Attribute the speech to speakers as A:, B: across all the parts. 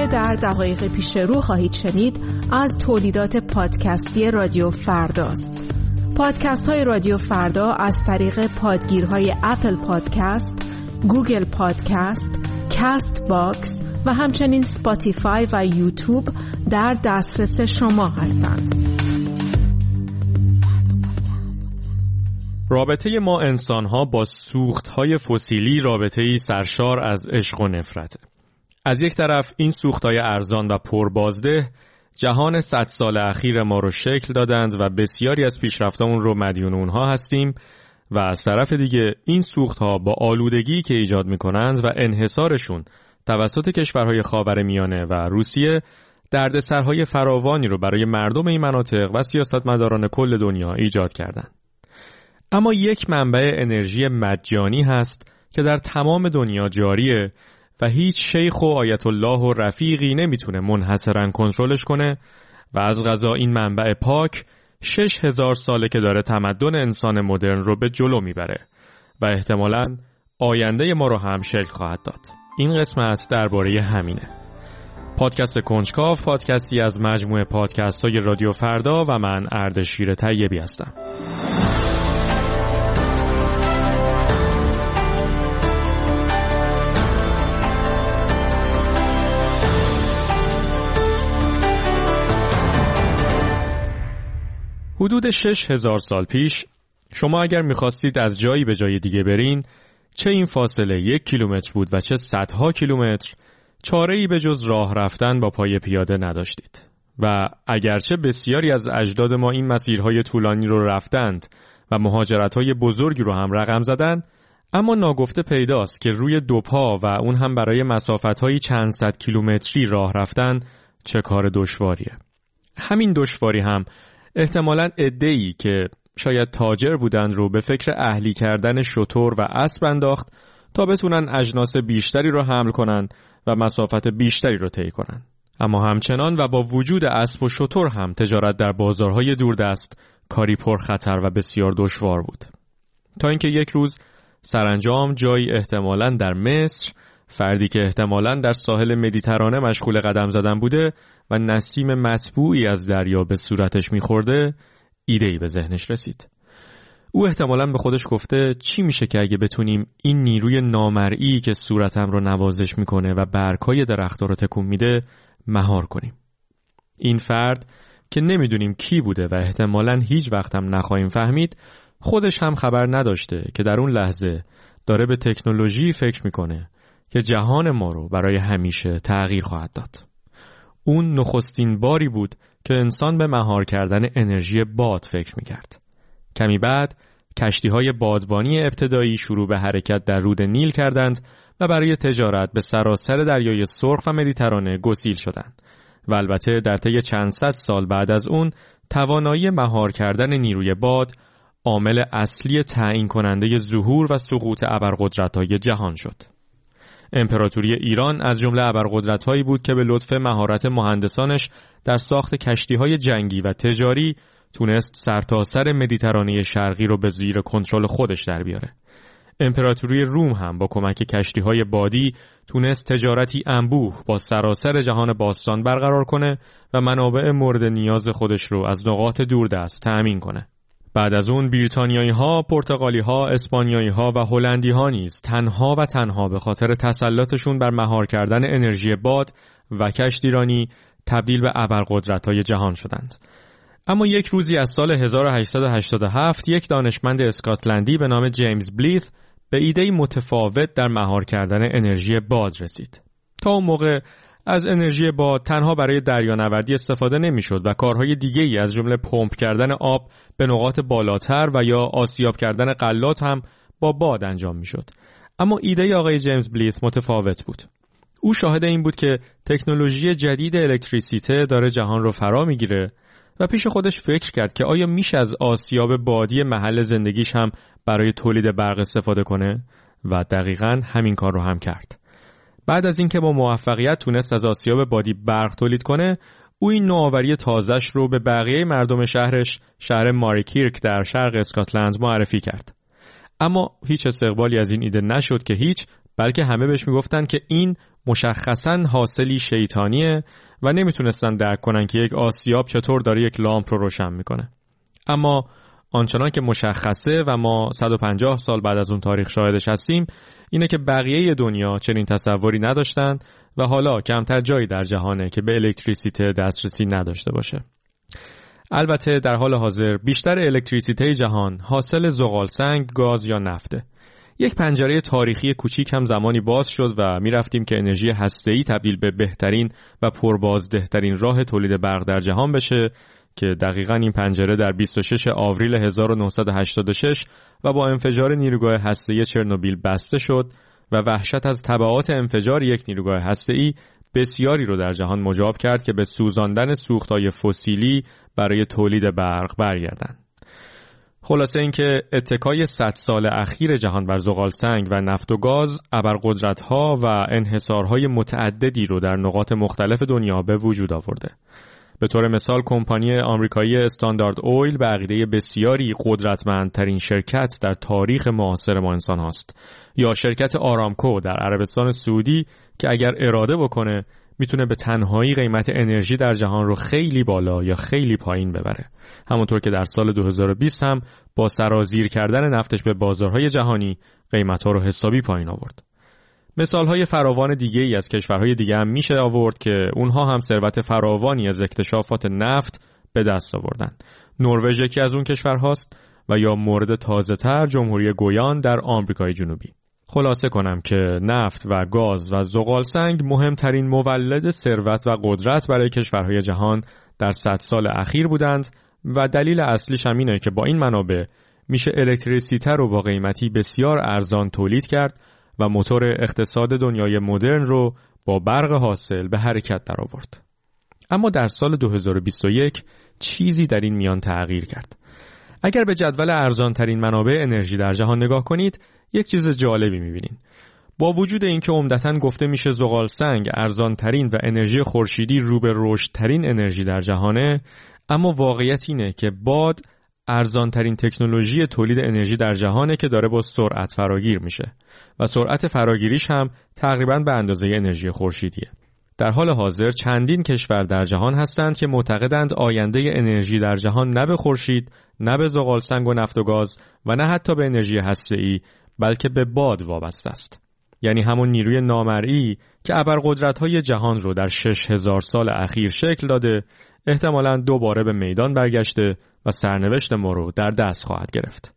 A: در دقایق پیش رو خواهید شنید از تولیدات پادکستی رادیو فرداست. پادکست های رادیو فردا از طریق پادگیرهای اپل پادکست، گوگل پادکست، کاست باکس و همچنین اسپاتیفای و یوتیوب در دسترس شما هستند.
B: رابطه ما انسان‌ها با سوخت‌های فسیلی رابطه‌ای سرشار از عشق و نفرته. از یک طرف این سوخت‌های ارزان و پربازده جهان 100 سال اخیر ما رو شکل دادند و بسیاری از پیشرفتامون رو مدیون اونها هستیم و از طرف دیگه این سوخت‌ها با آلودگی که ایجاد می‌کنند و انحصارشون توسط کشورهای خاورمیانه و روسیه دردسرهای فراوانی رو برای مردم این مناطق و سیاستمداران کل دنیا ایجاد کردند. اما یک منبع انرژی مجانی هست که در تمام دنیا جاریه و هیچ شیخ و آیت الله و رفیقی نمیتونه منحصراً کنترلش کنه و از قضا این منبع پاک 6000 ساله که داره تمدن انسان مدرن رو به جلو میبره و احتمالاً آینده ما رو هم شکل خواهد داد. این قسمت درباره همینه. پادکست کنجکاو، پادکستی از مجموعه پادکست های رادیو فردا و من اردشیر طیبی هستم. حدود 6000 سال پیش شما اگر می‌خواستید از جایی به جای دیگه برین، چه این فاصله 1 کیلومتر بود و چه صدها کیلومتر، چاره‌ای به جز راه رفتن با پای پیاده نداشتید. و اگرچه بسیاری از اجداد ما این مسیرهای طولانی رو رفتند و مهاجرت‌های بزرگی رو هم رقم زدند، اما ناگفته پیداست که روی دو پا و اون هم برای مسافت‌های چند صد کیلومتری راه رفتن چه کار دشواریه. همین دشواری هم احتمالاً عده‌ای که شاید تاجر بودند رو به فکر اهلی کردن شتر و اسب انداخت تا بتونن اجناس بیشتری رو حمل کنن و مسافت بیشتری رو طی کنن. اما همچنان و با وجود اسب و شتر هم تجارت در بازارهای دوردست کاری پرخطر و بسیار دشوار بود. تا اینکه یک روز سرانجام جایی احتمالاً در مصر، فردی که احتمالاً در ساحل مدیترانه مشغول قدم زدن بوده و نسیم مطبوعی از دریا به صورتش می‌خورده، ایده‌ای به ذهنش رسید. او احتمالاً به خودش گفته چی میشه که اگه بتونیم این نیروی نامرئی که صورتم رو نوازش میکنه و برگ‌های درخت‌ها رو تکون میده مهار کنیم. این فرد که نمیدونیم کی بوده و احتمالاً هیچ وقت هم نخواهیم فهمید، خودش هم خبر نداشته که در اون لحظه داره به تکنولوژی فکر میکنه که جهان ما رو برای همیشه تغییر خواهد داد. اون نخستین باری بود که انسان به مهار کردن انرژی باد فکر میکرد. کمی بعد کشتی‌های بادبانی ابتدایی شروع به حرکت در رود نیل کردند و برای تجارت به سراسر دریای سرخ و مدیترانه گسیل شدند. و البته در طی چند صد سال بعد از اون توانایی مهار کردن نیروی باد عامل اصلی تعیین کننده ظهور و سقوط ابرقدرت‌های جهان شد. امپراتوری ایران از جمله ابرقدرت‌هایی بود که به لطف مهارت مهندسانش در ساخت کشتی‌های جنگی و تجاری تونست سرتاسر مدیترانه شرقی رو به زیر کنترل خودش در بیاره. امپراتوری روم هم با کمک کشتی‌های بادی تونست تجارتی انبوه با سراسر جهان باستان برقرار کنه و منابع مورد نیاز خودش رو از نقاط دوردست تأمین کنه. بعد از اون بریتانیایی‌ها، پرتغالی‌ها، اسپانیایی‌ها و هلندی‌ها نیز تنها و تنها به خاطر تسلطشون بر مهار کردن انرژی باد و کشتیرانی تبدیل به ابرقدرت‌های جهان شدند. اما یک روزی از سال 1887 یک دانشمند اسکاتلندی به نام جیمز بلیث به ایده‌ای متفاوت در مهار کردن انرژی باد رسید. تا اون موقع از انرژی باد تنها برای دریانوردی استفاده نمی‌شد و کارهای دیگه‌ای از جمله پمپ کردن آب به نقاط بالاتر و یا آسیاب کردن غلات هم با باد انجام می‌شد. اما ایده آقای جیمز بلیث متفاوت بود. او شاهد این بود که تکنولوژی جدید الکتریسیته داره جهان رو فرا می‌گیره و پیش خودش فکر کرد که آیا میشه از آسیاب بادی محل زندگیش هم برای تولید برق استفاده کنه و دقیقاً همین کار رو هم کرد. بعد از اینکه با موفقیت تونست از آسیاب بادی برق تولید کنه، او این نوآوری تازه‌اش رو به بقیه مردم شهرش، شهر ماریکیرک در شرق اسکاتلند معرفی کرد. اما هیچ استقبالی از این ایده نشد که هیچ، بلکه همه بهش میگفتن که این مشخصاً حاصلی شیطانیه و نمیتونستن درک کنن که یک آسیاب چطور داره یک لامپ رو روشن میکنه. اما آنچنان که مشخصه و ما 150 سال بعد از اون تاریخ شاهدش هستیم اینه که بقیه دنیا چنین تصوری نداشتن و حالا کمتر جایی در جهانه که به الکتریسیته دسترسی نداشته باشه. البته در حال حاضر بیشتر الکتریسیته جهان حاصل زغالسنگ، گاز یا نفته. یک پنجره تاریخی کوچیک هم زمانی باز شد و می‌رفتیم که انرژی هسته‌ای تبدیل به بهترین و پربازدهترین راه تولید برق در جهان بشه که دقیقاً این پنجره در 26 آوریل 1986 و با انفجار نیروگاه هسته‌ای چرنوبیل بسته شد و وحشت از تبعات انفجار یک نیروگاه هسته‌ای بسیاری رو در جهان مجاب کرد که به سوزاندن سوخت‌های فسیلی برای تولید برق برگردند. خلاصه اینکه اتکای 100 سال اخیر جهان بر زغالسنگ و نفت و گاز ابرقدرت‌ها و انحصارهای متعددی رو در نقاط مختلف دنیا به وجود آورده. به طور مثال کمپانی آمریکایی استاندارد اویل به عقیده بسیاری قدرتمندترین شرکت در تاریخ معاصر ما انسان هاست، یا شرکت آرامکو در عربستان سعودی که اگر اراده بکنه میتونه به تنهایی قیمت انرژی در جهان رو خیلی بالا یا خیلی پایین ببره. همونطور که در سال 2020 هم با سرازیر کردن نفتش به بازارهای جهانی قیمت‌ها رو حسابی پایین آورد. مثال‌های فراوان دیگه‌ای از کشورهای دیگه هم میشه آورد که اونها هم ثروت فراوانی از اکتشافات نفت به دست آوردن. نروژ یکی از اون کشورهاست و یا مورد تازه‌تر جمهوری گویان در آمریکای جنوبی. خلاصه کنم که نفت و گاز و زغالسنگ مهمترین مولد ثروت و قدرت برای کشورهای جهان در 100 سال اخیر بودند و دلیل اصلیش هم اینه که با این منابع میشه الکتریسیته رو با قیمتی بسیار ارزان تولید کرد و موتور اقتصاد دنیای مدرن رو با برق حاصل به حرکت در آورد. اما در سال 2021 چیزی در این میان تغییر کرد. اگر به جدول ارزانترین منابع انرژی در جهان نگاه کنید، یک چیز جالبی می‌بینید. با وجود اینکه عمدتاً گفته میشه زغالسنگ ارزانترین و انرژی خورشیدی رو به رشدترین انرژی در جهانه، اما واقعیت اینه که باد ارزانترین تکنولوژی تولید انرژی در جهانه که داره با سرعت فراگیر میشه و سرعت فراگیریش هم تقریباً به اندازه انرژی خورشیدیه. در حال حاضر چندین کشور در جهان هستند که معتقدند آینده انرژی در جهان نه به خورشید، نه به زغالسنگ و نفت و گاز و نه حتی به انرژی هسته‌ای، بلکه به باد وابسته است. یعنی همون نیروی نامرئی که ابرقدرت‌های جهان رو در 6000 سال اخیر شکل داده، احتمالاً دوباره به میدان برگشته و سرنوشت ما رو در دست خواهد گرفت.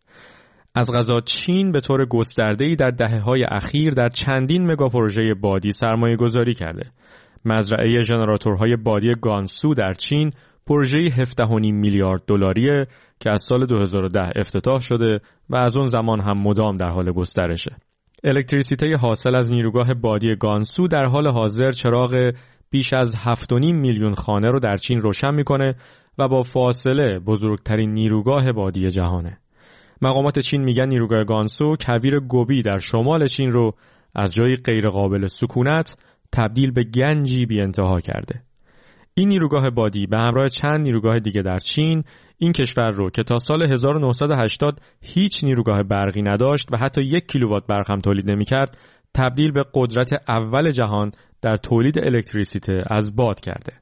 B: از قضا چین به طور گسترده‌ای در دهه‌های اخیر در چندین مگاپروژه بادی سرمایه‌گذاری کرده. مزرعه ژنراتورهای بادی گانسو در چین پروژه‌ای 17.5 میلیارد دلاریه که از سال 2010 افتتاح شده و از اون زمان هم مدام در حال گسترشه. الکتریسیته حاصل از نیروگاه بادی گانسو در حال حاضر چراغ بیش از 7.5 میلیون خانه رو در چین روشن میکنه و با فاصله بزرگترین نیروگاه بادی جهانه. مقامات چین میگن نیروگاه گانسو کویر گوبی در شمال چین رو از جایی غیر قابل سکونت تبدیل به گنجی بی انتها کرده. این نیروگاه بادی به همراه چند نیروگاه دیگه در چین این کشور رو که تا سال 1980 هیچ نیروگاه برقی نداشت و حتی 1 کیلووات برق هم تولید نمی‌کرد، تبدیل به قدرت اول جهان در تولید الکتریسیته از باد کرده.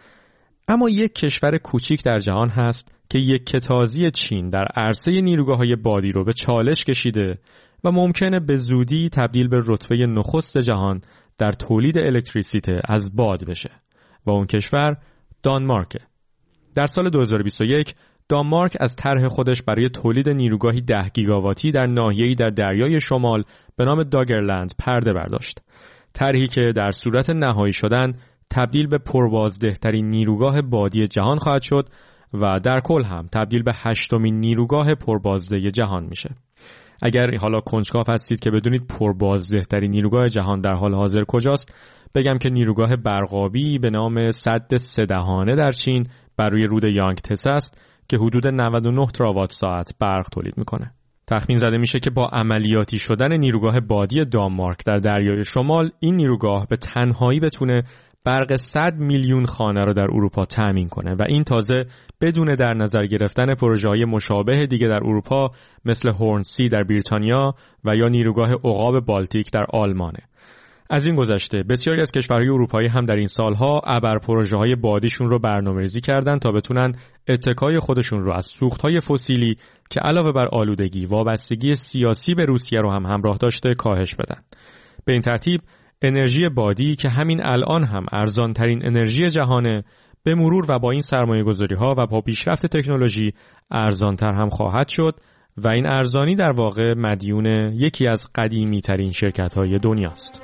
B: اما یک کشور کوچیک در جهان هست که یک کتازی چین در عرصه نیروگاه‌های بادی رو به چالش کشیده و ممکنه به زودی تبدیل به رتبه نخست جهان در تولید الکتریسیته از باد بشه و اون کشور دانمارکه. در سال 2021 دانمارک از طرح خودش برای تولید نیروگاهی 10 گیگاواتی در ناحیه‌ای در دریای شمال به نام داگرلند پرده برداشت. طرحی که در صورت نهایی شدن تبدیل به پربازدهترین نیروگاه بادی جهان خواهد شد و در کل هم تبدیل به 8مین نیروگاه پربازده جهان میشه. اگر حالا کنجکاو هستید که بدونید پربازدهترین نیروگاه جهان در حال حاضر کجاست، بگم که نیروگاه برقابی به نام سد 3 دهانه در چین بر روی رود یانگتسه است که حدود 99 تراوات ساعت برق تولید میکنه. تخمین زده میشه که با عملیاتی شدن نیروگاه بادی دانمارک در دریای شمال، این نیروگاه به تنهایی بتونه برق 100 میلیون خانه را در اروپا تامین کنه و این تازه بدون در نظر گرفتن پروژه‌های مشابه دیگه در اروپا مثل هورنسی در بریتانیا و یا نیروگاه عقاب بالتیک در آلمانه. از این گذشته بسیاری از کشورهای اروپایی هم در این سالها ابر پروژه‌های بادیشون رو برنامه‌ریزی کردن تا بتونن اتکای خودشون رو از سوخت‌های فسیلی که علاوه بر آلودگی وابستگی سیاسی به روسیه رو هم همراه داشته کاهش بدن. به این ترتیب انرژی بادی که همین الان هم ارزان‌ترین انرژی جهانه، به مرور و با این سرمایه‌گذاری‌ها و با پیشرفت تکنولوژی ارزان‌تر هم خواهد شد و این ارزانی در واقع مدیون یکی از قدیمی‌ترین شرکت‌های دنیاست.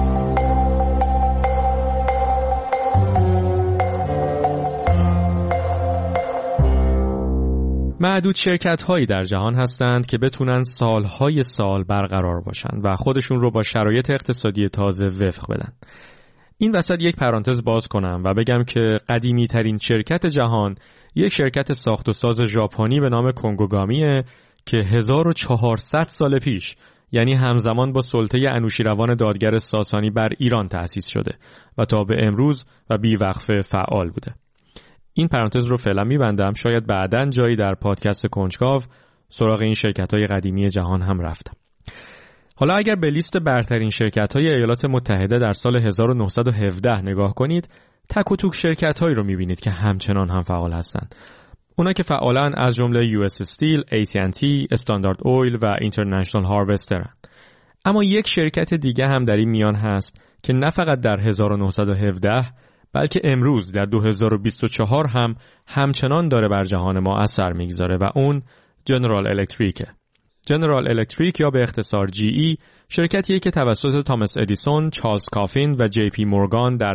B: معدود شرکت‌هایی در جهان هستند که بتونن سالهای سال برقرار باشن و خودشون رو با شرایط اقتصادی تازه وفق بدن. این وسط یک پرانتز باز کنم و بگم که قدیمی ترین شرکت جهان یک شرکت ساخت و ساز ژاپنی به نام کنگوگامیه که 1400 سال پیش، یعنی همزمان با سلطه انوشیروان دادگر ساسانی بر ایران تأسیس شده و تا به امروز و بی‌وقفه فعال بوده. این پرانتز رو فعلا میبندم، شاید بعداً جایی در پادکست کنجکاو سراغ این شرکت‌های قدیمی جهان هم رفتم. حالا اگر به لیست برترین شرکت‌های ایالات متحده در سال 1917 نگاه کنید، تک و توک شرکت‌هایی رو می‌بینید که همچنان هم فعال هستند. اونا که فعالن از جمله US Steel، AT&T، Standard Oil و International Harvester هستند. اما یک شرکت دیگه هم در این میان هست که نه فقط در 1917 بلکه امروز در 2024 هم همچنان داره بر جهان ما اثر میگذاره و اون جنرال الکتریکه. جنرال الکتریک یا به اختصار GE شرکتیه که توسط تامس ادیسون، چارلز کافین و جی پی مورگان در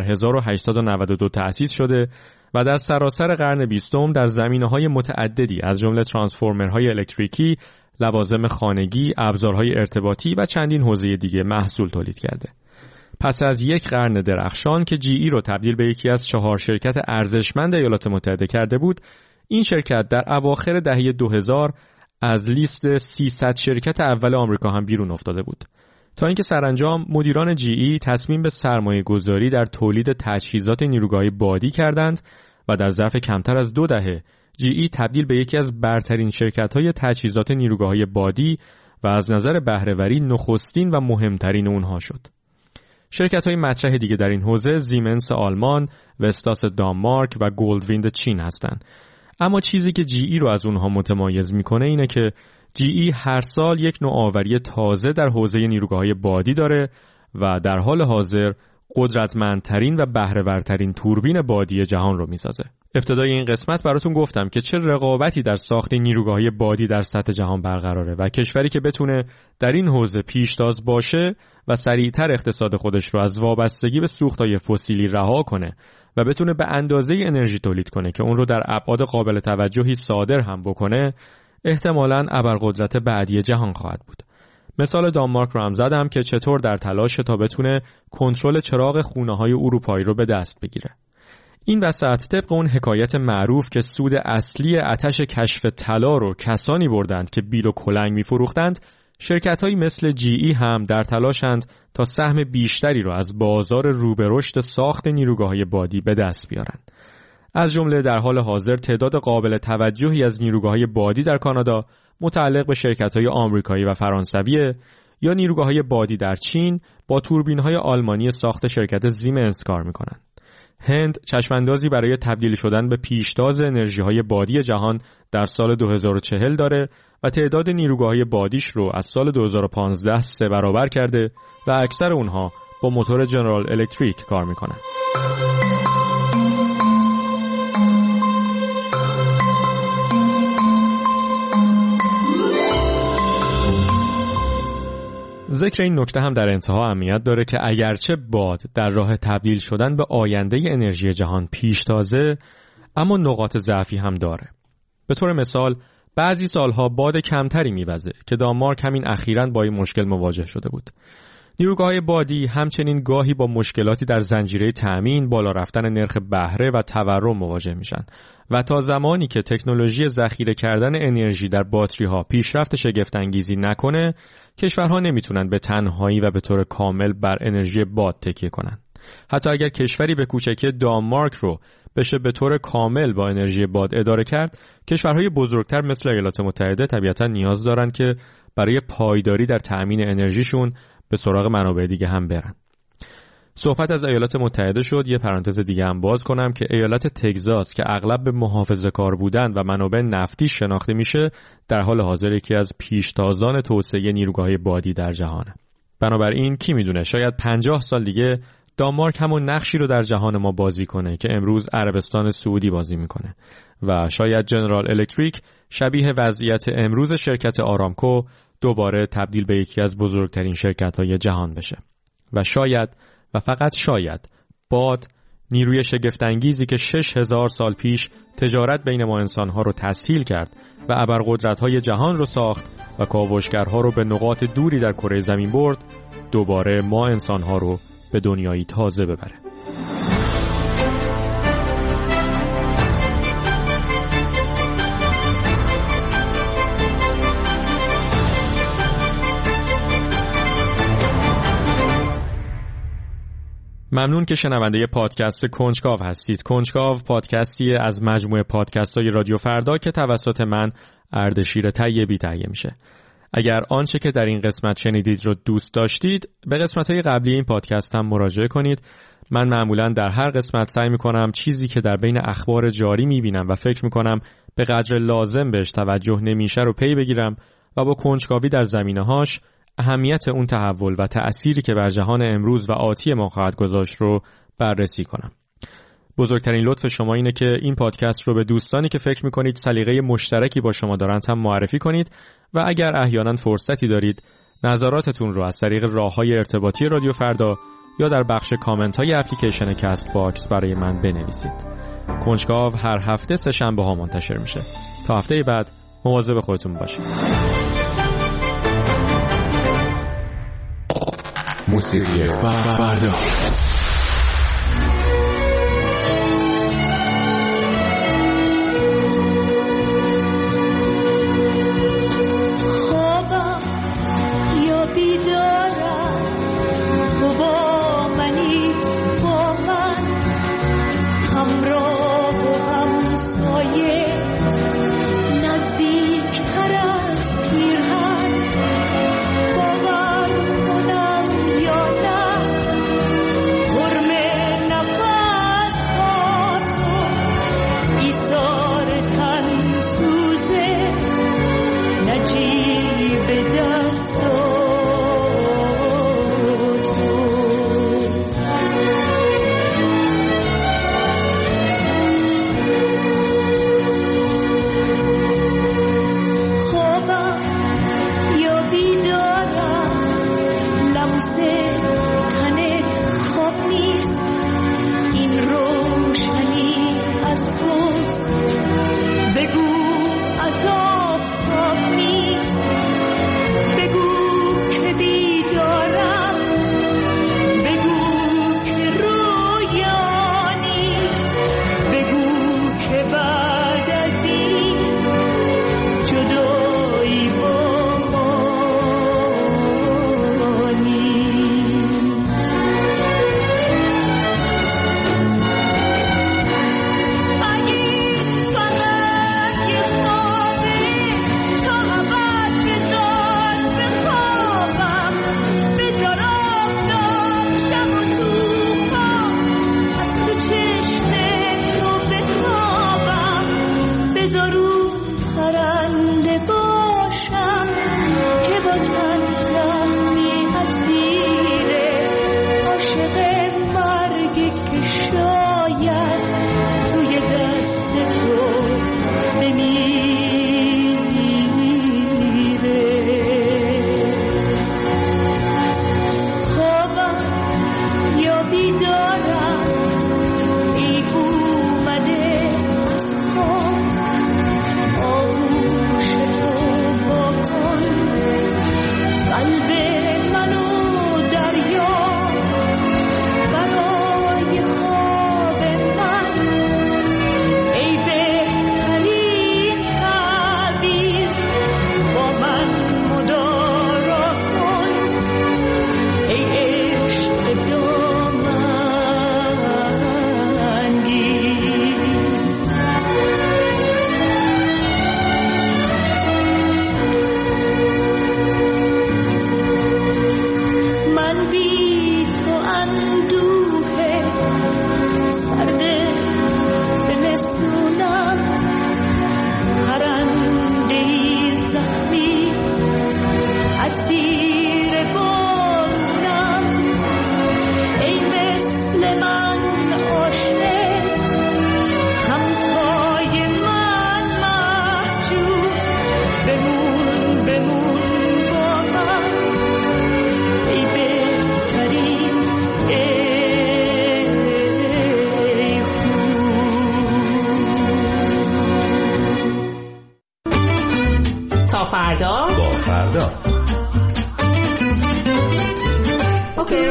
B: 1892 تأسیس شده و در سراسر قرن 20 در زمینه‌های متعددی از جمله ترانسفورمرهای الکتریکی، لوازم خانگی، ابزارهای ارتباطی و چندین حوزه دیگه محصول تولید کرده. پس از یک قرن درخشان که GE رو تبدیل به یکی از 4 شرکت ارزشمند ایالات متحده کرده بود، این شرکت در اواخر دهه 2000 از لیست 300 شرکت اول آمریکا هم بیرون افتاده بود. تا اینکه سرانجام مدیران GE تصمیم به سرمایه گذاری در تولید تجهیزات نیروگاهی بادی کردند و در ظرف کمتر از 2 دهه GE تبدیل به یکی از برترین شرکت‌های تجهیزات نیروگاهی بادی و از نظر بهره‌وری نخستین و مهمترین اونها شد. شرکت‌های مطرح دیگه در این حوزه زیمنس آلمان، وستاس دانمارک و گلدویند چین هستند. اما چیزی که GE رو از اونها متمایز میکنه اینه که GE هر سال یک نوآوری تازه در حوزه نیروگاه‌های بادی داره و در حال حاضر قدرتمندترین و بهره‌ورترین توربین بادی جهان رو میسازه. ابتدای این قسمت براتون گفتم که چه رقابتی در ساخت نیروگاه‌های بادی در سطح جهان برقراره و کشوری که بتونه در این حوزه پیشتاز باشه و سریعتر اقتصاد خودش رو از وابستگی به سوخت‌های فسیلی رها کنه و بتونه به اندازه انرژی تولید کنه که اون رو در ابعاد قابل توجهی صادر هم بکنه، احتمالاً ابرقدرت بعدی جهان خواهد بود. مثال دانمارک رو هم زدم که چطور در تلاش تا بتونه کنترل چراغ خونه‌های اروپایی رو به دست بگیره. این وسط طبق اون حکایت معروف که سود اصلی آتش کشف طلا رو کسانی بردند که بیل و کلنگ می‌فروختند، شرکت‌هایی مثل GE هم در تلاشند تا سهم بیشتری رو از بازار رو به رشد ساخت نیروگاه‌های بادی به دست بیارن. از جمله در حال حاضر تعداد قابل توجهی از نیروگاه‌های بادی در کانادا متعلق به شرکت‌های آمریکایی و فرانسویه یا نیروگاه‌های بادی در چین با توربین‌های آلمانی ساخت شرکت زیمنس کار می‌کنند. هند چشماندازی برای تبدیل شدن به پیشتاز انرژی‌های بادی جهان در سال 2040 داره و تعداد نیروگاه‌های بادیش رو از سال 2015 3 برابر کرده و اکثر اونها با موتور جنرال الکتریک کار می‌کنند. ذکر این نکته هم در انتها اهمیت داره که اگرچه باد در راه تبدیل شدن به آینده انرژی جهان پیشتازه، اما نقاط ضعفی هم داره. به طور مثال بعضی سالها باد کمتری میوزه که دانمارک همین اخیراً با این مشکل مواجه شده بود. نیروگاه‌های بادی همچنین گاهی با مشکلاتی در زنجیره تأمین، بالا رفتن نرخ بهره و تورم مواجه میشن و تا زمانی که تکنولوژی ذخیره کردن انرژی در باتری‌ها پیشرفت شگفت‌انگیزی نکنه، کشورها نمیتونن به تنهایی و به طور کامل بر انرژی باد تکیه کنن. حتی اگر کشوری به کوچکی دانمارک رو بشه به طور کامل با انرژی باد اداره کرد، کشورهای بزرگتر مثل ایالات متحده طبیعتاً نیاز دارن که برای پایداری در تأمین انرژیشون به سراغ منابع دیگه هم برن. صحبت از ایالات متحده شد. یه پرانتز دیگه هم باز کنم که ایالت تگزاس که اغلب به محافظه‌کار بودن و منابع نفتی شناخته میشه، در حال حاضر یکی از پیشتازان توسعه نیروگاه‌های بادی در جهانه. بنابراین کی میدونه شاید 50 سال دیگه دانمارک همون نقشی رو در جهان ما بازی کنه که امروز عربستان سعودی بازی میکنه و شاید جنرال الکتریک شبیه وضعیت امروز شرکت آرامکو دوباره تبدیل به یکی از بزرگترین شرکت‌های جهان بشه. و شاید و فقط شاید باد، نیروی شگفت‌انگیزی که 6000 سال پیش تجارت بین ما انسان‌ها رو تسهیل کرد و ابرقدرت‌های جهان رو ساخت و کاوشگرها رو به نقاط دوری در کره زمین برد، دوباره ما انسان‌ها رو به دنیایی تازه ببره. ممنون که شنونده پادکست کنجکاو هستید. کنجکاو پادکستی از مجموعه پادکست‌های رادیو فردا که توسط من اردشیر طیبی تهیه میشه. اگر آنچه که در این قسمت شنیدید رو دوست داشتید، به قسمت‌های قبلی این پادکست هم مراجعه کنید. من معمولاً در هر قسمت سعی می‌کنم چیزی که در بین اخبار جاری می‌بینم و فکر می‌کنم به قدر لازم بهش توجه نمیشه رو پی بگیرم و با کنجکاوی در زمینه‌هاش اهمیت اون تحول و تأثیری که بر جهان امروز و آتی ما خواهد گذاشت رو بررسی کنم. بزرگترین لطف شما اینه که این پادکست رو به دوستانی که فکر می‌کنید سلیقه مشترکی با شما دارند هم معرفی کنید و اگر احیانا فرصتی دارید نظراتتون رو از طریق راه‌های ارتباطی رادیو فردا یا در بخش کامنت‌های اپلیکیشن کست باکس برای من بنویسید. کنجکاو هر هفته سه شنبه‌ها منتشر میشه. تا هفته بعد مواظب خودتون باشید.
C: موسیقی فردا.
A: تا فردا
D: با فردا.
A: اوکی.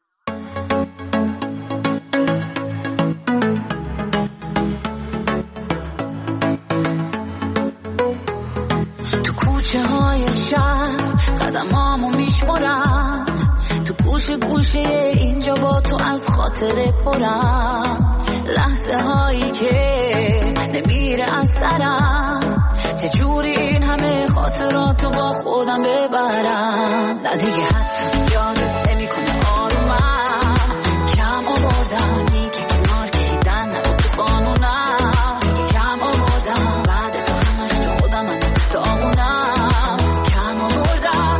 E: تو کوچه های شهر قدمامو میشمارم، تو گوشه اینجا با تو از خاطر پرم، لحظه هایی که نمیره از سرم، چجوری این همه خاطراتو با خودم ببرم. نه دیگه حتی یادت نمیکنه آرومم، کم آوردم دیگه کنار کشیدن نبود تو قانونم، کم آوردم بعد تو همش تو خودم هم دامونم، کم آوردم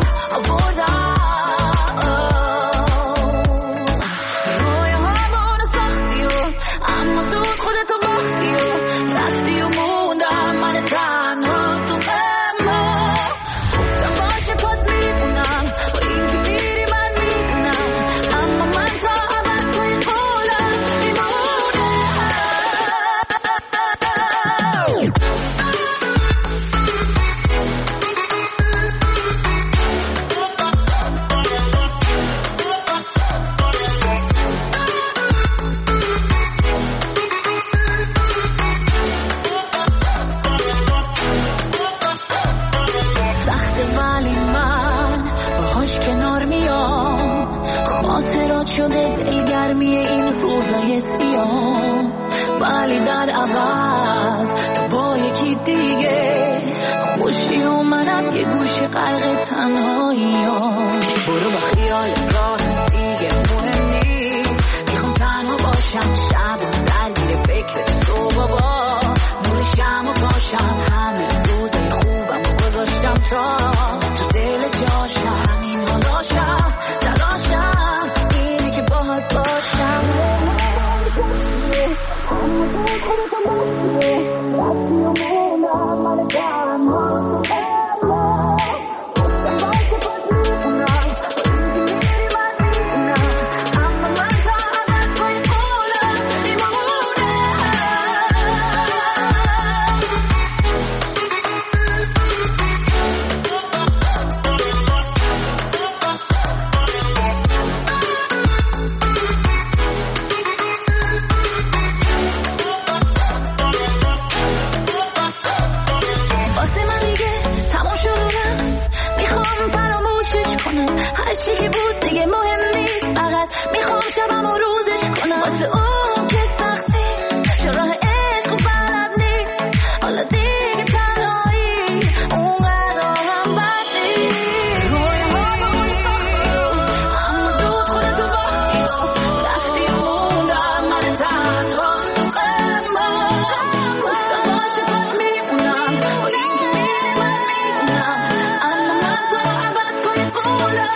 E: روی همونو ساختی و اما زود خودتو باختی و رفتی و موندم من تنها تو اما گفتم باشه پاد میمونم با این که میری من میدونم، اما من تا ابد توی قولم میمونم. سخته ولی من باهاش کنار میام، خاطرات شده دلگرمی این روزای سیاه، ولی در عوض تو با یکی دیگه خوشی و منم یه گوشه غرق تنهاییام. برو با خیال راه دیگه مهم نیست، میخوام تنها باشم شب و درگیر فکر تو بابا، نور شمع باشم همه روزای خوبم گذاشتم تا تو دل جاشم، همین حالاشم تلاشم اینه که باهات باشم. هرچی که بود دیگه مهم نیست، فقط میخوام شبم و روزش کنم، واسه اون که سختی چون راه عشق و بلد نیست، حالا دیگه تنهایی اونقدر هم بد نیست. روی همون ساختی اما زود خودتو باختی و رفتی و موندم من تنها تو غمم، گفتم باشه پاد میمونم با این که میری من میدونم، اما من تو ابد پای قولم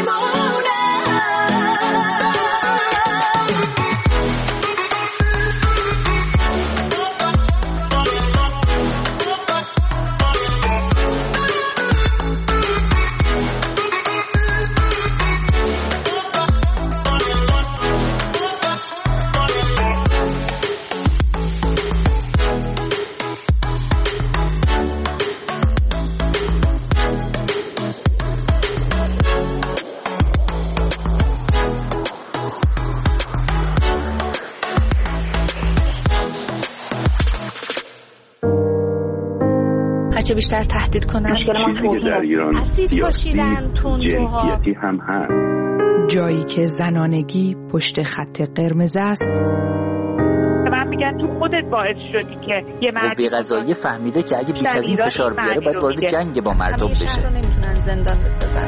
E: هرچه بیشتر تهدید کنن
F: چیزی در ایران سیاسی جنسیتی هم هست.
G: جایی که زنانگی پشت خط قرمز است.
H: من میگن تو خودت باعث شدی که یه مردی
I: قضایی فهمیده که اگه بیش از این فشار بیاره باید وارد جنگ با مردم بشه.
G: شهر رو نمیتونن زندان بسازن.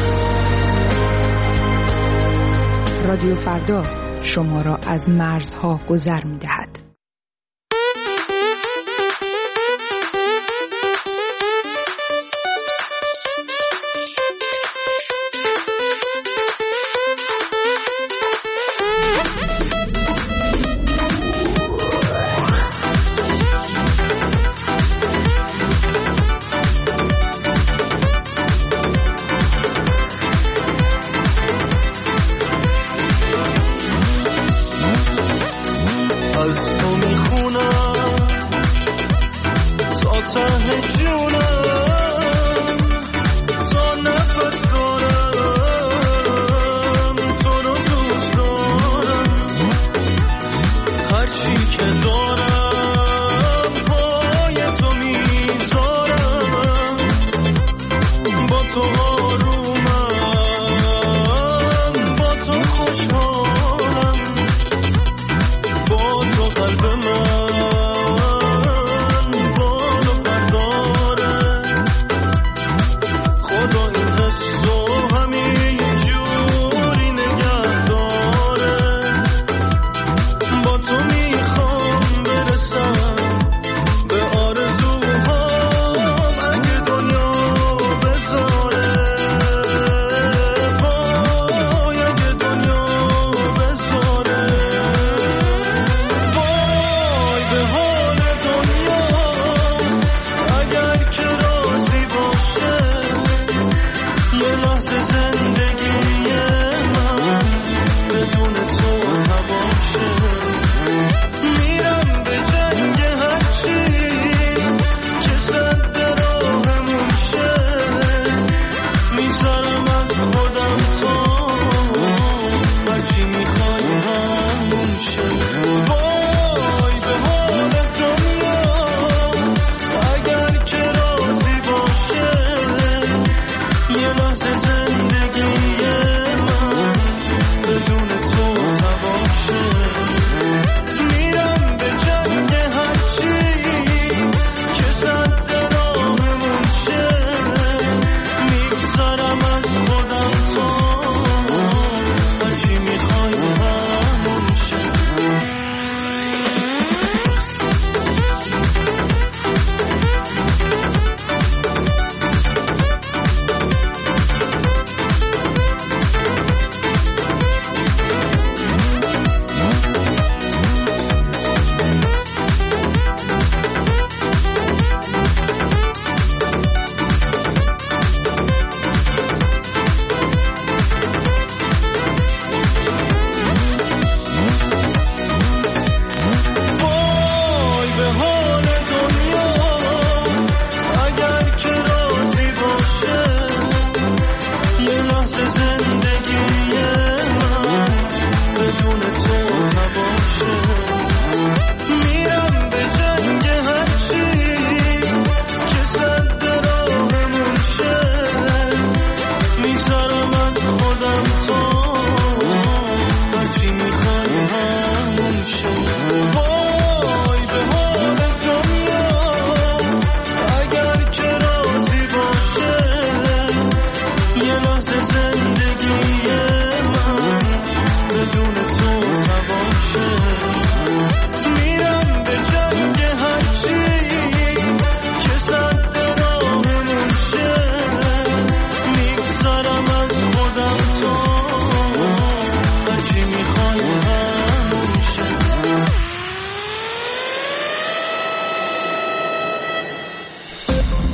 G: رادیو فردا شما را از مرزها گذر میدهد.
J: ته جونم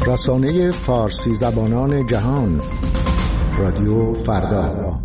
D: رسانه فارسی زبانان جهان، رادیو فردا.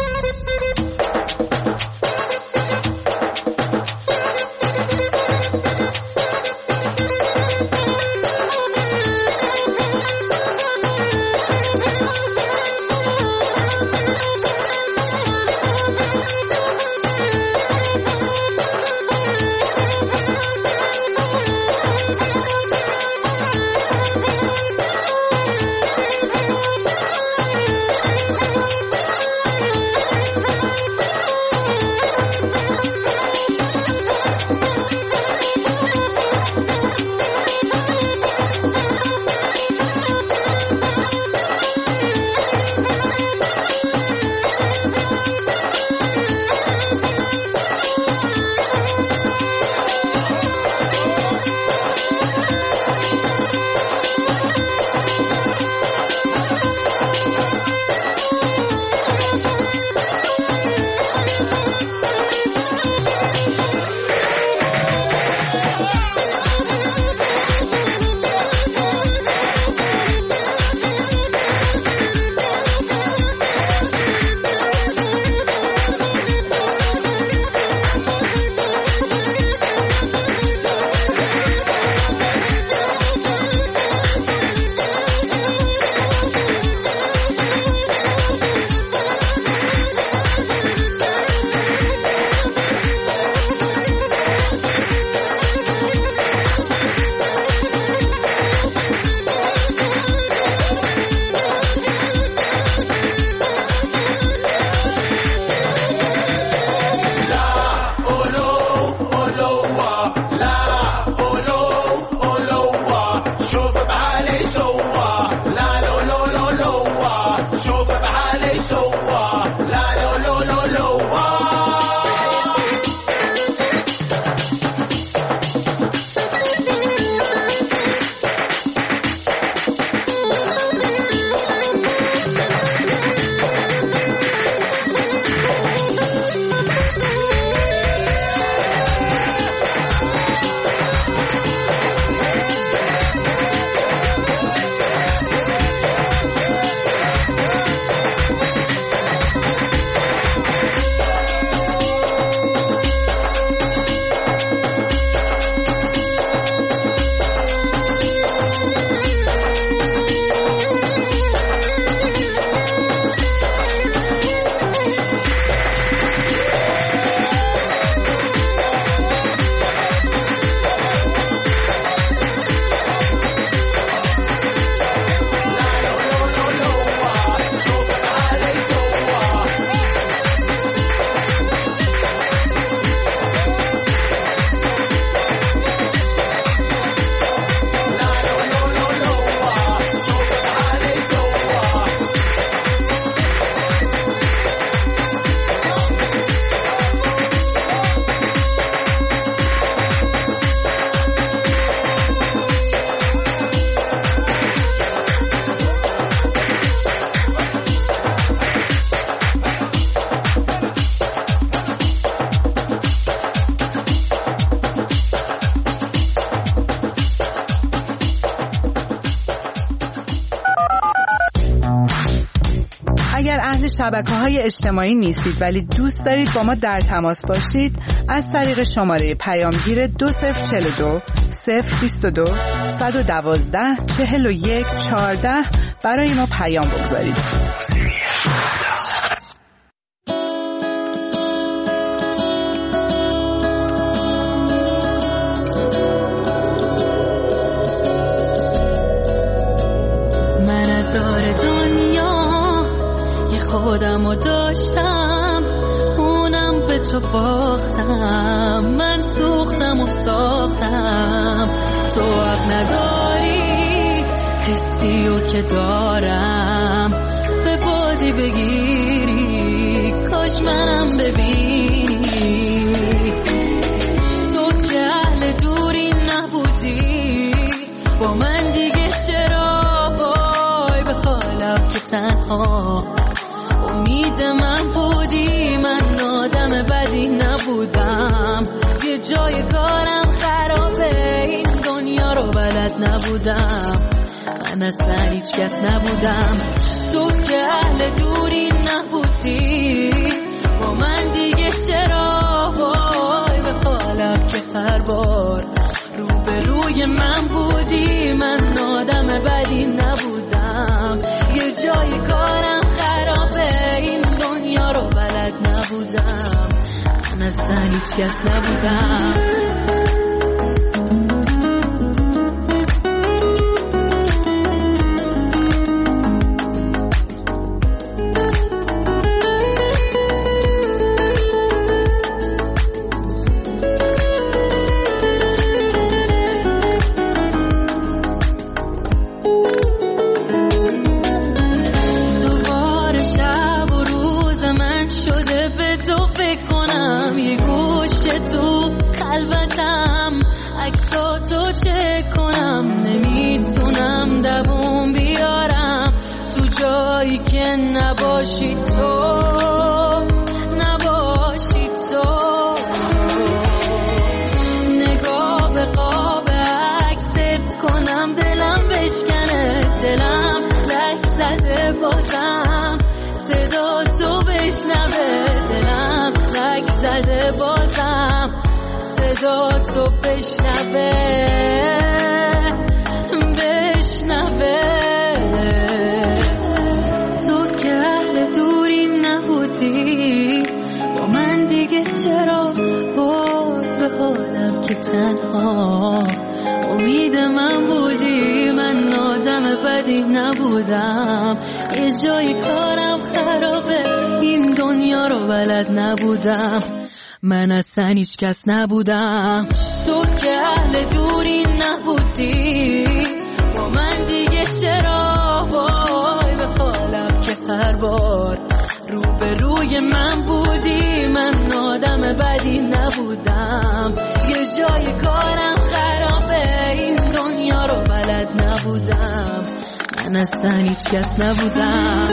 G: شبکه‌های اجتماعی نیستید ولی دوست دارید با ما در تماس باشید، از طریق شماره پیامگیر 2042 022 112 41 14 برای ما پیام بگذارید.
E: من از دور دنیا خودمو داشتم، اونم به تو باختم، من سوختم و ساختم، تو حق نداری حسیو که دارم به بازی بگیری، کاش منم ببینی، تو که اهل دوری نبودی با من دیگه چرا وای به حالم که تنها امید من بودی، من آدم بدی نبودم، یه جای کارم خرابه این دنیا رو بلد نبودم، من اصلا هیچ کس نبودم. تو که اهل دوری نبودی با من دیگه چرا وای به حالم که هر بار روبروی من بودی. من آدم بدی نبودم، یه جای کارم خرابه، این دنیا رو بلد نبودم. من اصلا هیچ کس نبودم. نباشی تو نگاه به قاب عکست کنم، دلم بشکنه، دلم لک زده بازم صدا تو بشنوه، دلم لک زده بازم صدا تو بشنوه. با من دیگه چرا باز به حالم که تنها امید من بودی. من آدم بدی نبودم، یه جای کارم خرابه، این دنیا رو بلد نبودم. من اصلا هیچ کس نبودم. تو که اهل دوری نبودی با من دیگه چرا وای به حالم که هر بار روبروی من بودی. من آدم بدی نبودم، یه جای کارم خرابه، این دنیا رو بلد نبودم. من اصلا هیچ کس نبودم.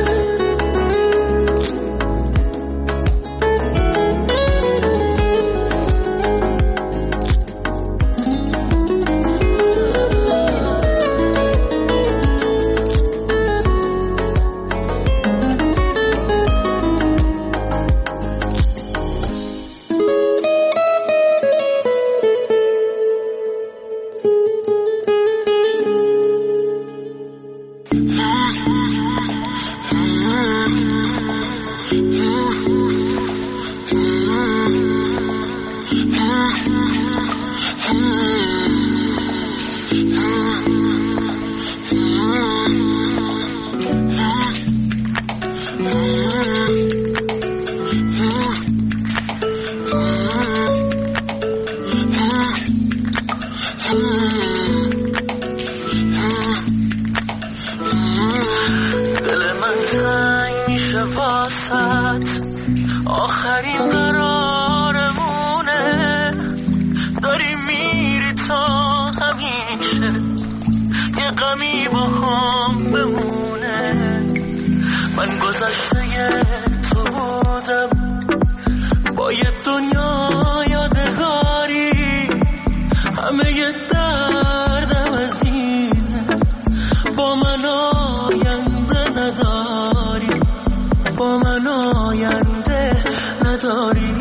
J: آخرین قرارمونه، داری میری تا همیشه یه غمی با هم بمونه. من گذشته تو بودم با یه دنیا یادگاری، همه یه دردم از اینه، با من آینده نداری، با من آینده نداری.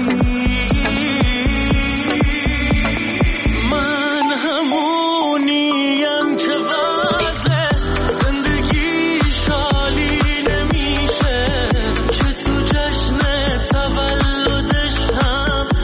J: من همونیم که وضع زندگی شالی نمیشه، که تو جشن تولدش هم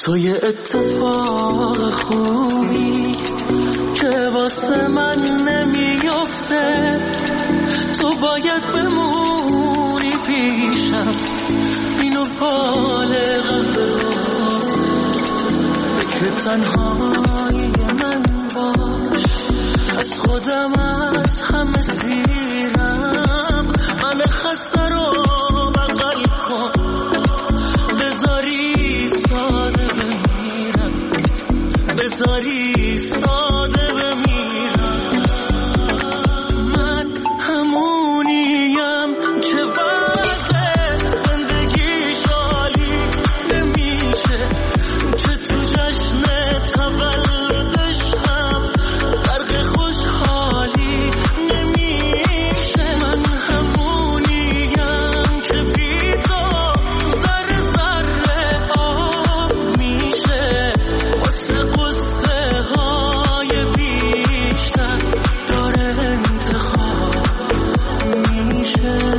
J: تو یه اتفاق خوبی که واسه من نمیفته، تو باید بمونی پیشم، اینو فالقم بگاه، فکر تنهایی من باش، از خودم از همه سیرم، من خسته رو بغل کن، بذاری ساده بمیرم، بذاری ساده بمیرم. من همونیم که وضع زندگیش عالی نمیشه، که تو جشن تولدش هم غرق خوشحالی نمیشه. من همونیم که بی تو ذره ذره آب میشه، واسه قصه های بیشتر داره انتخاب میشه.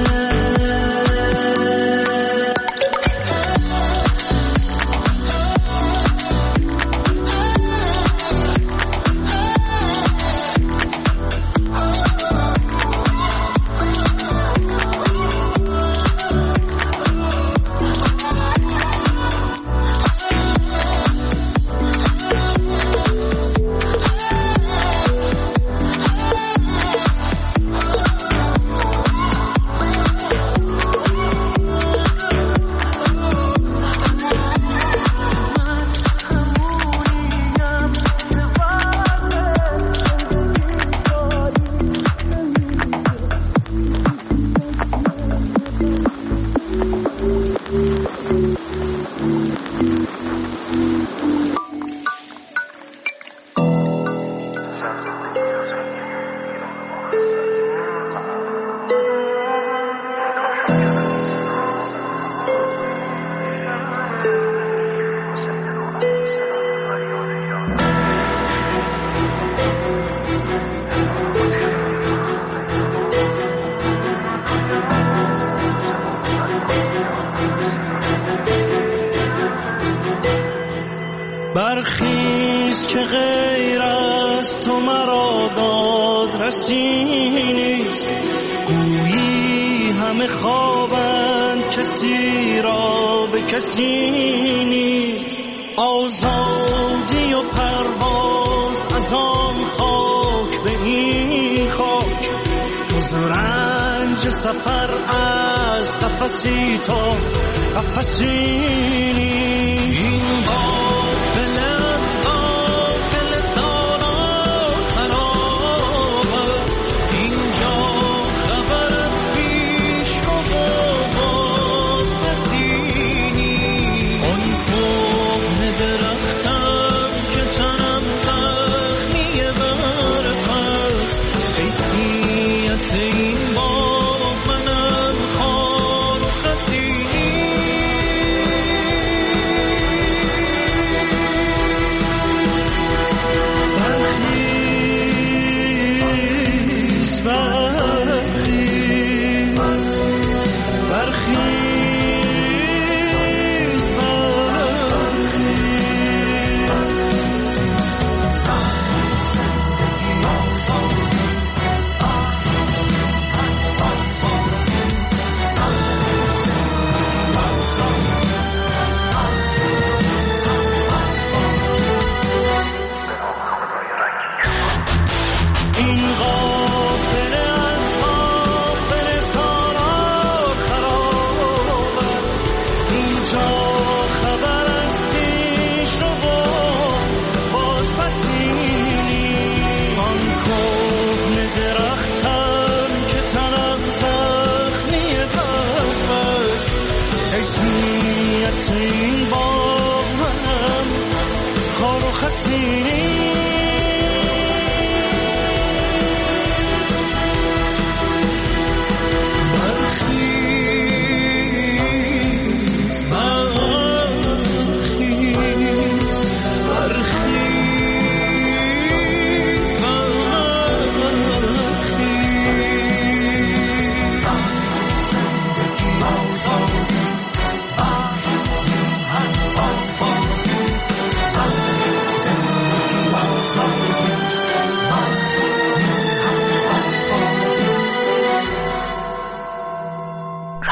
J: برخیز که غیر از تو مرا دادرسی نیست، گویی همه خوابند کسی را به کسی نیست. آزادی و پرواز از آن خاک به این خاک، جز رنج سفر از قفسی تا قفسی نیست. این غافل از غافل سالان خراب است، اینجا خبر از پیش رو باز نسینی. آی کهنه درختم که تنم زخمی برف است، حیثیت این باغ منم خار و خزینی.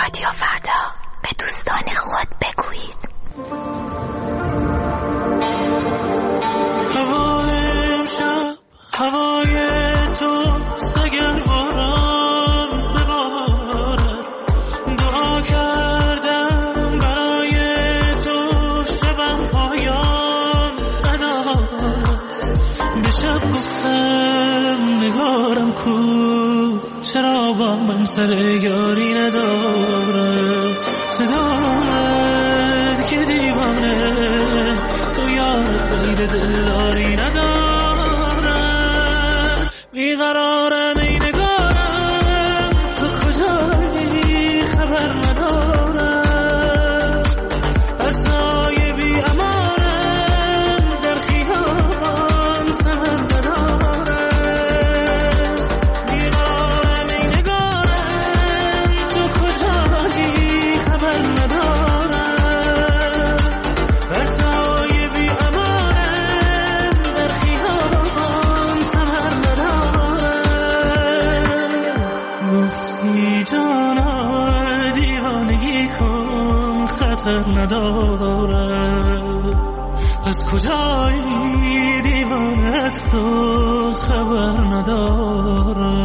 E: رادیو فردا، به دوستان خود بگویید.
J: هوای امشب هوای توست، اگر باران ببارد دعا کردم برای تو، شبم پایان ندارد. به شب گفتم نگارم کو، چرا با من سر یاری نداره. صدا آمد که دیوانه تو یارت غیر دلداری نداره. بیقرارم ای نگارم، تو کجایی خبر ندارم. هر سایه بی امانم در خیابان ثمر نداره. بیقرارم ای نگارم، تو کجایی خبر ندارم. هر سایه بی امانم در خیابان ثمر نداره. گفتی جانا دیوانگی کن، خطر نداره. از کجایی دیوانه از تو خبر نداره.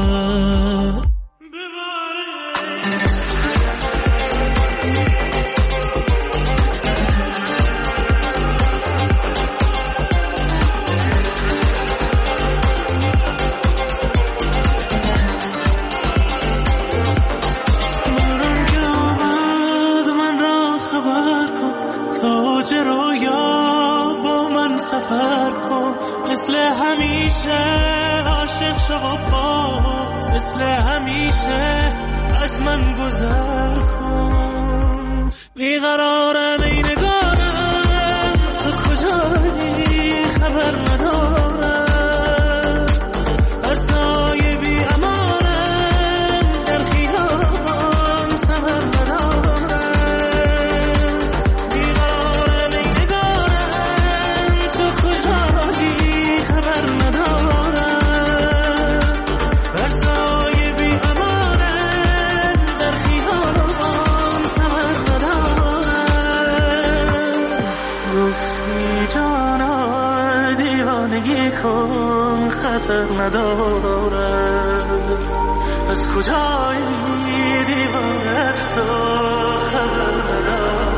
J: باران که آمد من را خبر کن، تاج رویا با من سفر کن. مثل همیشه عاشق شو و باز، مثل همیشه از من گذر کن. بیقرارم ای نگارم، تو کجایی خبر ندارم. هر سایه بی امانم در خیابان ثمر نداره. بیقرارم ای نگارم، تو کجایی خبر ندارم. هر سایه بی امانم در خیابان ثمر نداره. گفتی جانا دیوانگی کن، خطر نداره. از کجایی دیوانه از تو خبر نداره.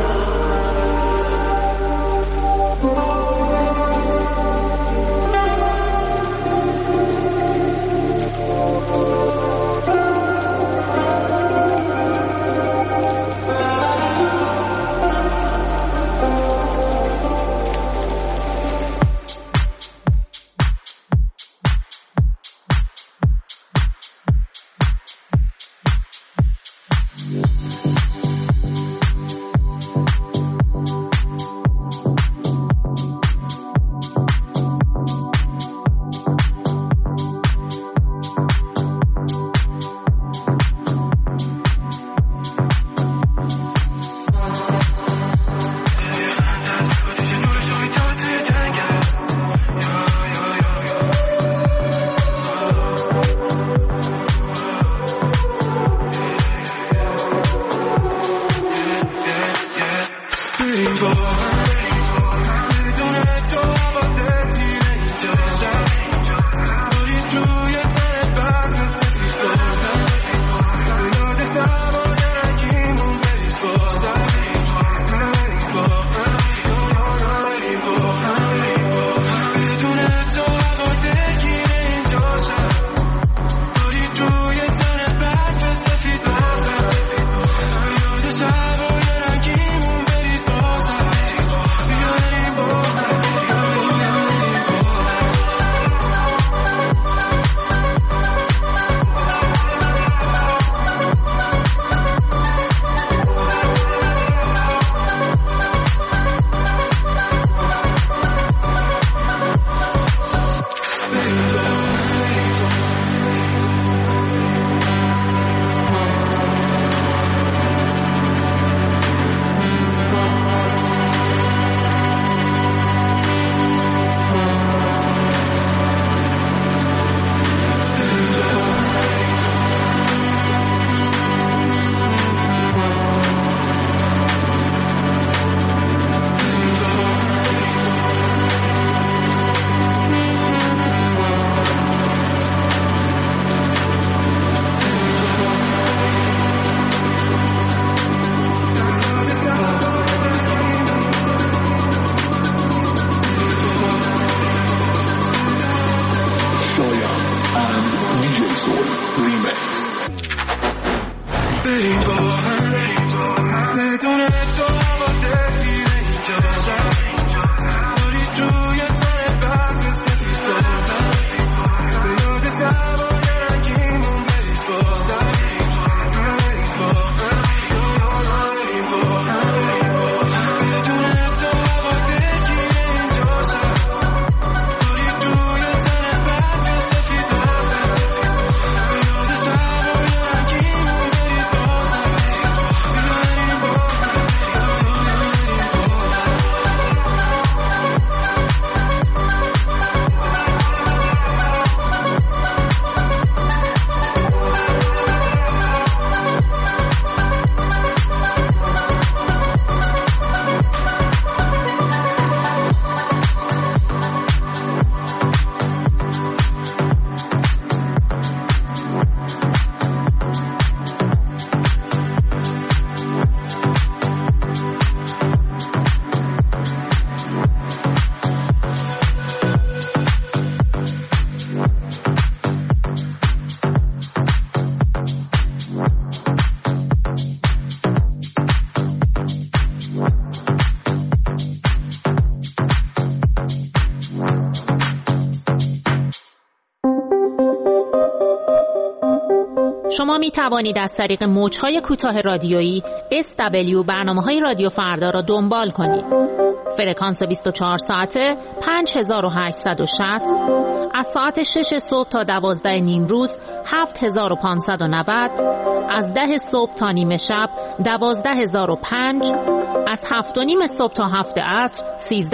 K: می توانید از طریق موج‌های کوتاه رادیویی SW برنامه‌های رادیو فردا را دنبال کنید. فرکانس 24 ساعته 5860، از ساعت 6 صبح تا 12 نیم روز 7590، از 10 صبح تا نیمه شب 12005، از 7 و نیم صبح تا 7 عصر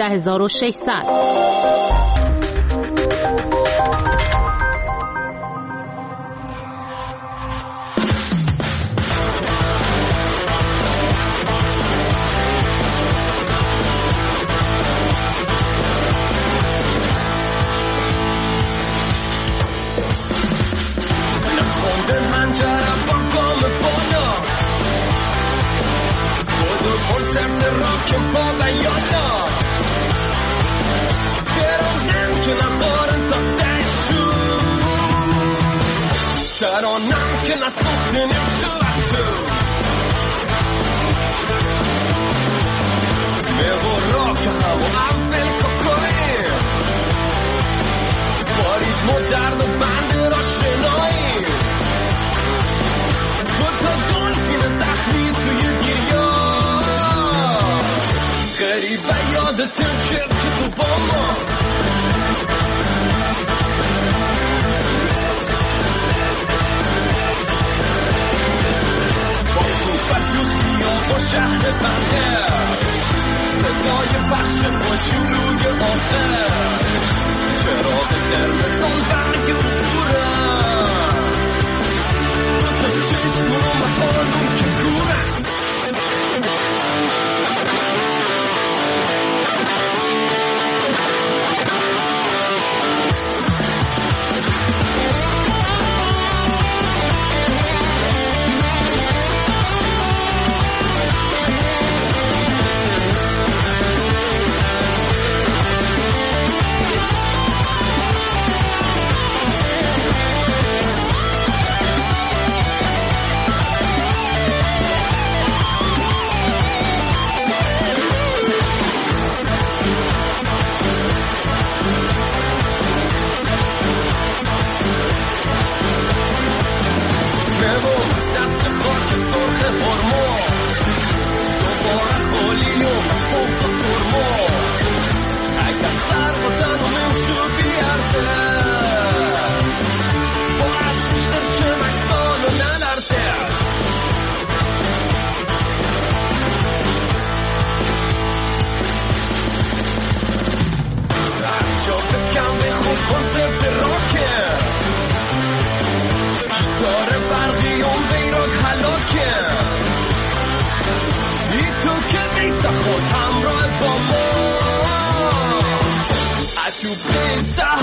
K: 13600.
L: ترانم که نسخته نمیشود تو میورا که هوا اول ککایی باریتم و درد و بند را شنایی دوتا دلفین زخمی توی گریا غریبه یادتون چه که تو با ما با شهر بنده صدای بخش با شلوگ آخر چراغ قرمزان برگ عبورم تو چشمم حالم که کورم همراه با ما تو